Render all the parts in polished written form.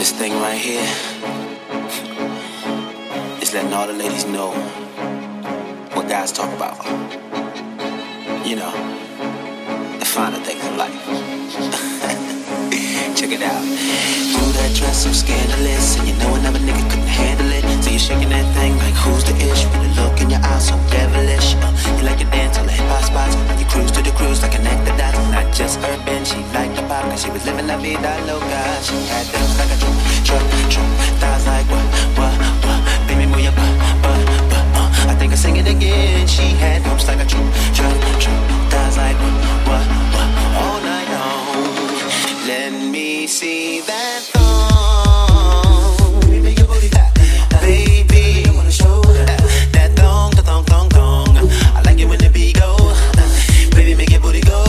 This thing right here is letting all the ladies know what guys talk about. You know, the finer things in life. Check it out. Do that dress so scandalous, and you know another nigga couldn't handle it. So you're shaking that thing like who's the ish? With a look in your eyes so devilish. You like to dance on the hip hop spots. You cruise to the cruise like connect the dots. Not just urban, she liked the pop, cause she was living la vida loca. She had things like a truck, thighs like what, baby move your butt, I think I sing it again. She had humps like a truck, thighs like what, all night long. Let me see that thong, baby, your booty, baby, I wanna show that thong. I like it when the beat go, baby, make your booty go.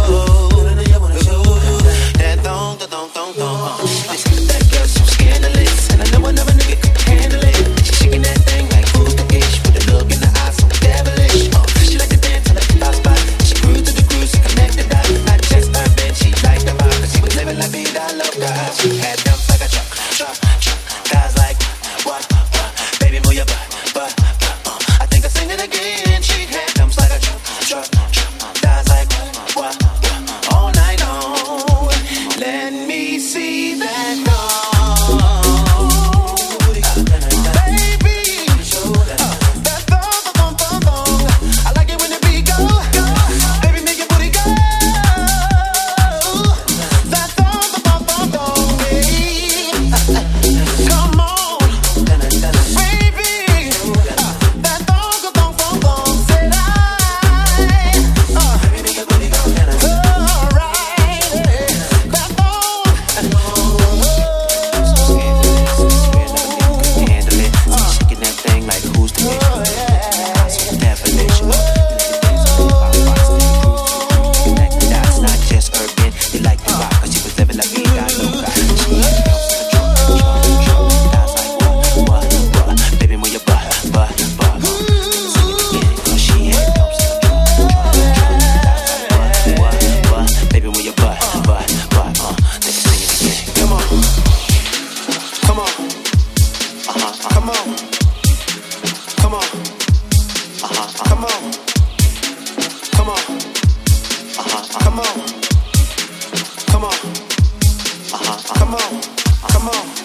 That thong. Listen, that girl so scandalous, and I know another nigga could handle it. She shaking that thing like who's the ish, with a look in the eyes so devilish. She like to dance on the hip-hop spot. She cruise to the cruise, connect the dots. Not just urban, she liked the vibe, cause she was living la vida loca. She had dumps like a truck, thighs like what, baby move your butt, I think I sing it again. She had dumps like a truck, thighs like what, all night long. Let me see that thong, baby. That thong. I like it when the beat go, baby, make your booty go. That thong, baby. Come on, baby. That thong. Said I, baby, make your booty go. Alright, that thong. Handle it. Shaking that thing like who's the bitch? Definition. Connect the dots, not just urban. You like the rock, cause you was living la vida loca. What, baby, move your butt. Sing it again, cause she had dumps. What, baby, move your butt. Let's sing it again. Come on. Come on. Come on. Come on. Come on. Come on. Come on. Come on. Come on. Come on.